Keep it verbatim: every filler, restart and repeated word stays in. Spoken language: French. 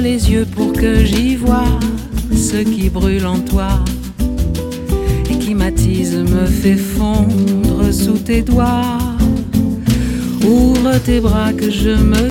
les yeux pour que j'y voie ce qui brûle en toi et qui m'attise, me fait fondre sous tes doigts. Ouvre tes bras que je me